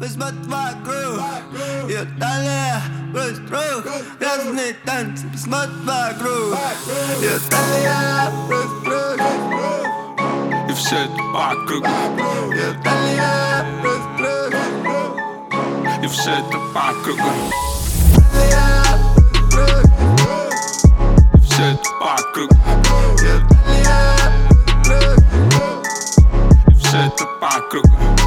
посмотри вокруг. Ее талия брось рук. Разные танцы, посмотри вокруг. Ее талия брось рук. И все это вокруг. Ее талия брось рук. И все это вокруг. И все это вокруг. И все это вокруг.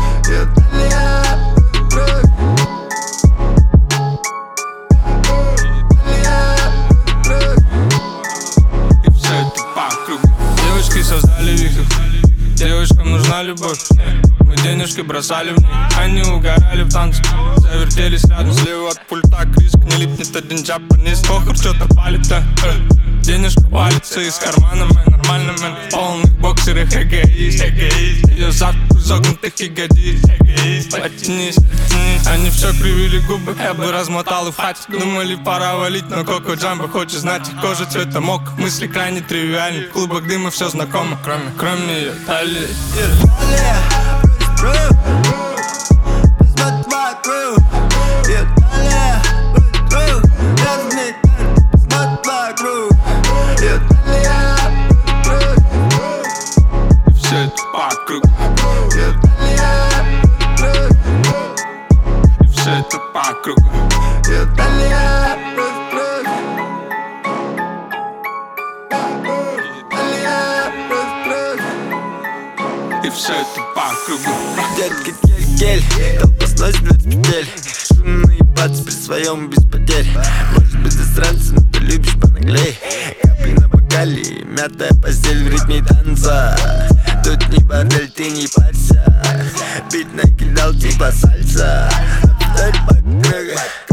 И все это вокруг. Девочки создали вихрь. Девушкам нужна любовь. Мы денежки бросали в них. Они угорали в танцах. Завертелись рядом. Слева от пульта криск. Не липнет один джапанист. Похуй, что-то палит, денежка валится из кармана, мэн. Нормально, мэн. В полных боксерах эгоист. Ее зад изогнутых ягодиц. Потянись. Они все кривили губы. Я бы размотал и в хате. Думали, пора валить, но Коко Джамбо хочет знать их кожа цвета мок. Мысли крайне тривиальны. В клубах дыма все знакомо. Кроме ее талии. Талия брось рук. Посмотри вокруг. Ее талия брось рук. Разные танцы, посмотри вокруг. Ее талия брось рук. И все это вокруг. Ее талия брось рук. И все это вокруг. Ее талия брось рук. Талия брось рук. И все это вокруг. Детка, гель, толпа сносит в петель. Шумно ебаться при своем без потерь. Может быть засранца, но ты любишь понаглей. Капли на бокале, мятая постель в ритме танца. Тут не бордель, ты не парься. Бит накидал типа сальса. Повторь по кругу.